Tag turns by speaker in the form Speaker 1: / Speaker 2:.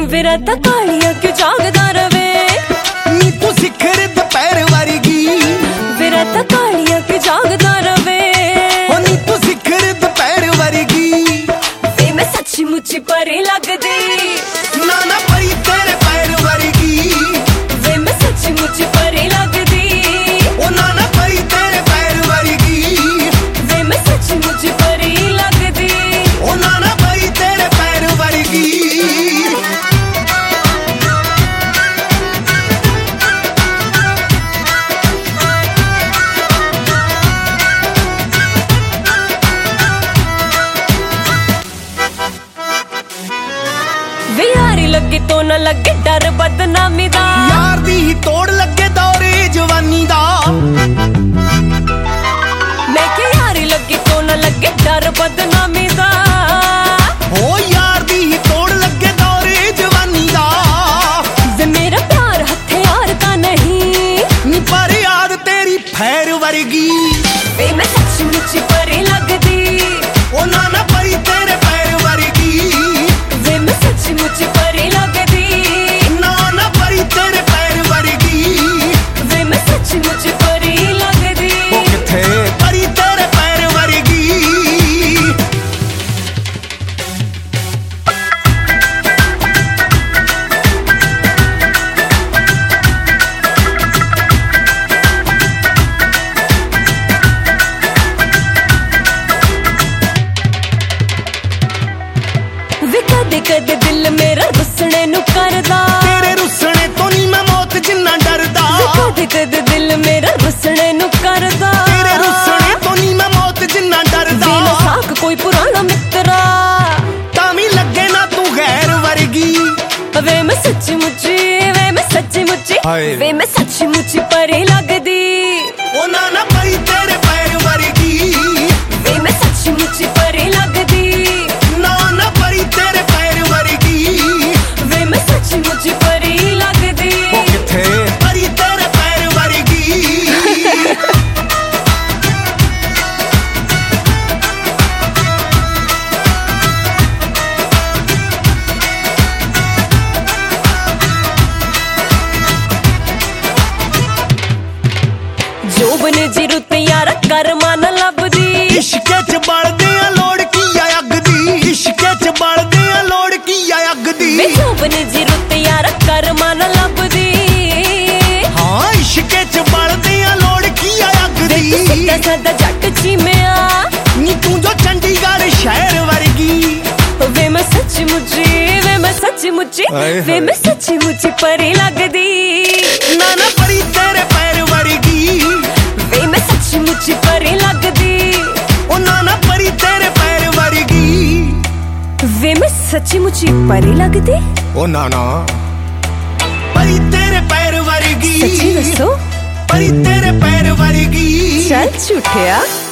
Speaker 1: ਵੇ ਰਾਤਾਂ ਕਾਲੀਆਂ ਕਿਉਂ ਜਾਗਦਾ ਰਵੇ
Speaker 2: ਨੀ ਤੂੰ ਸਿਖਰ ਦੁਪਹਿਰ ਵਰਗੀ
Speaker 1: ਵੇ ਰਾਤਾਂ ਕਾਲੀਆਂ ਕਿਉਂ ਜਾਗਦਾ ਰਵੇ
Speaker 2: ਹੋ ਨੀ ਤੂੰ ਸਿਖਰ ਦੁਪਹਿਰ ਵਰਗੀ
Speaker 1: ਵੇ ਮੈਂ ਸੱਚੀ ਮੁੱਚੀ ਪਰੀ ਲੱਗਦੀ
Speaker 2: ਨਾ ਨਾ ਪਰੀ ਤੇਰੇ ਪੈਰ ਵਰਗੀ
Speaker 1: ਵੇ ਮੈਂ ਸੱਚੀ ਮੁੱਚੀ ਪਰੀ ਲੱਗਦੀ
Speaker 2: ਉਹ ਨਾ ਨਾ ਪਰੀ ਤੇਰੇ ਪੈਰ ਵਰਗੀ
Speaker 1: ਵੇ ਮੈਂ ਸੱਚੀ ਮੁੱਚੀ ਪਰੀ ਲੱਗਦੀ
Speaker 2: ਉਹ ਨਾ ਨਾ ਪਰੀ ਤੇਰੇ ਪੈਰ ਵਰਗੀ
Speaker 1: ਵੇ ਯਾਰੀ ਲੱਗੇ ਤੋਂ ਨਾ ਲੱਗੇ ਡਰ ਬਦਨਾਮੀ ਦਾ
Speaker 2: ਯਾਰ ਦੀ ਹੀ ਤੋੜ ਲੱਗੇ ਦੌਰੇ ਜਵਾਨੀ ਦਾ
Speaker 1: ਮੈਂ ਕਿ ਯਾਰੀ ਲੱਗੇ ਤੋਂ ਨਾ ਲੱਗੇ ਡਰ ਬਦਨਾਮੀ ਦਾ
Speaker 2: ਹੋ ਯਾਰ ਦੀ ਹੀ ਤੋੜ ਲੱਗੇ ਦੌਰੇ ਜਵਾਨੀ ਦਾ
Speaker 1: ਵੇ ਮੇਰਾ ਪਿਆਰ ਹਥਿਆਰ ਤਾਂ ਨਹੀਂ
Speaker 2: ਨੀ ਪਰ ਯਾਦ ਤੇਰੀ ਫੈਰ ਵਰਗੀ
Speaker 1: ਵੇ ਮੈਂ ਸੱਚੀ ਮੁੱਚੀ ਪਰੀ ਲੱਗਦੀ
Speaker 2: ਉਹ ਨਾ ਨਾ ਪਰੀ ਤੇਰੇ ਪੈਰ ਵਰਗੀ
Speaker 1: ਵੇ ਮੈਂ ਸੱਚੀ ਮੁੱਚੀ ਪਰੀ ਲੱਗਦੀ
Speaker 2: ਨਾ ਨਾ ਪਰੀ ਤੇਰੇ ਪੈਰ ਵਰਗੀ
Speaker 1: ਵੇ ਮੈਂ ਸੱਚੀ ਮੁੱਚੀ ਪਰੀ ਲੱਗਦੀ
Speaker 2: ਉਹ ਕਿੱਥੇ ਪਰੀ ਤੇਰੇ ਪੈਰ ਵਰਗੀ
Speaker 1: ਵੇ ਕਦੇ ਕਦੇ ਦਿਲ ਮੇਰਾ ਰੁੱਸਣੇ ਨੂੰ ਕਰਦਾ
Speaker 2: ਤੇਰੇ ਰੁੱਸਣੇ ਤੋਂ ਨਹੀਂ ਮੈਂ ਮੌਤ ਜਿੰਨਾ ਡਰਦਾ
Speaker 1: ਵੇ ਕਦੇ ਕਦੇ ਦਿਲ ਮੇਰਾ ਰੁੱਸਣੇ ਨੂੰ ਕਰਦਾ
Speaker 2: ਤੇਰੇ ਰੁੱਸਣੇ ਤੋਂ ਨਹੀਂ ਮੈਂ ਮੌਤ ਜਿੰਨਾ
Speaker 1: ਵੇ
Speaker 2: ਡਰਦਾ
Speaker 1: ਨਾ ਸਾਕ ਕੋਈ ਪੁਰਾਣਾ ਮਿੱਤਰਾ
Speaker 2: ਤਾਂ ਵੀ ਲੱਗੇ ਨਾ ਤੂੰ ਗੈਰ ਵਰਗੀ
Speaker 1: ਵੇ ਮੈਂ ਸੱਚੀ ਮੁੱਚੀ ਵੇ ਮੈਂ ਸੱਚੀ ਮੁੱਚੀ
Speaker 2: ਹਾਏ।
Speaker 1: ਵੇ ਮੈਂ ਸੱਚੀ ਮੁੱਚੀ ਪਰੀ ਲੱਗਦੀ
Speaker 2: ਉਹ ਨਾ ਨਾ ਪਰੀ ਤੇਰੇ ਪੈਰ ਵਰਗੀ
Speaker 1: ਵੇ ਮੈਂ ਸੱਚੀ ਮੁੱਚੀ ਪਰੀ ਲੱਗਦੀ
Speaker 2: ਨਾ ਨਾ ਪਰੀ ਤੇਰੇ ਪੈਰ ਵਰਗੀ
Speaker 1: ਵੇ ਮੈਂ ਸੱਚੀ ਮੁੱਚੀ ਪਰੀ ਲੱਗਦੀ
Speaker 2: ਉਹ ਕਿੱਥੇ ਪਰੀ ਤੇਰੇ ਪੈਰ ਵਰਗੀ
Speaker 1: ਜੋਬਨ ਜੀ ਰੁੱਤ ਯਾਰ ਕਰਮਾਂ ਨਾ ਲੱਭਦੀ
Speaker 2: ਇਸ਼ਕੇ ਚ ਬਲਦੇ ਆ ਲੋੜ ਕੀ ਆ ਅੱਗ ਦੀ ਇਸ਼ਕੇ ਚ ਬਲਦੇ ਆ ਲੋੜ ਕੀ ਆ ਅੱਗ ਦੀ
Speaker 1: ਵੇ ਜੋਬਨ ਜੀ ਰੁੱਤ ਯਾਰ ਕਰਮਾਂ ਨਾ ਲੱਭਦੀ
Speaker 2: ਹਾਂ ਇਸ਼ਕੇ ਚ ਬਲਦੇ ਆ ਲੋੜ ਕੀ ਆ ਅੱਗ
Speaker 1: ਵੇ ਤੂੰ
Speaker 2: ਦੀ
Speaker 1: ਸਿੱਧਾ ਸਾਦਾ ਜੱਟ ਚੀਮਿਆ
Speaker 2: ਨੀ ਤੂੰ ਜੋ ਚੰਡੀਗੜ੍ਹ ਸ਼ਹਿਰ ਵਰਗੀ
Speaker 1: ਵੇ ਮੈਂ ਸੱਚੀ ਮੁੱਚੀ ਵੇ ਮੈਂ ਸੱਚੀ ਮੁੱਚੀ
Speaker 2: ਹਾਏ
Speaker 1: ਵੇ ਮੈਂ ਸੱਚੀ ਮੁੱਚੀ ਪਰੀ ਲੱਗਦੀ
Speaker 2: ਨਾ ਨਾ ਪਰੀ ਤੇਰੇ ਪੈਰ ਵਰਗੀ
Speaker 1: ਵੇ ਮੈਂ ਸੱਚੀ ਮੁੱਚੀ ਪਰੀ ਲੱਗਦੀ
Speaker 2: ਉਹ ਨਾ ਨਾ ਪਰੀ ਤੇਰੇ ਪੈਰ ਵਰਗੀ
Speaker 1: ਵੇ ਮੈਂ ਸੱਚੀ ਮੁੱਚੀ ਪਰੀ ਲੱਗਦੀ
Speaker 2: ਉਹ ਨਾ ਨਾ ਪਰੀ ਤੇਰੇ ਪੈਰ ਵਰਗੀ
Speaker 1: ਸੱਚੀ ਦੱਸੋ
Speaker 2: ਪਰੀ ਤੇਰੇ ਪੈਰ ਵਰਗੀ
Speaker 1: ਚੱਲ ਝੂਠਿਆ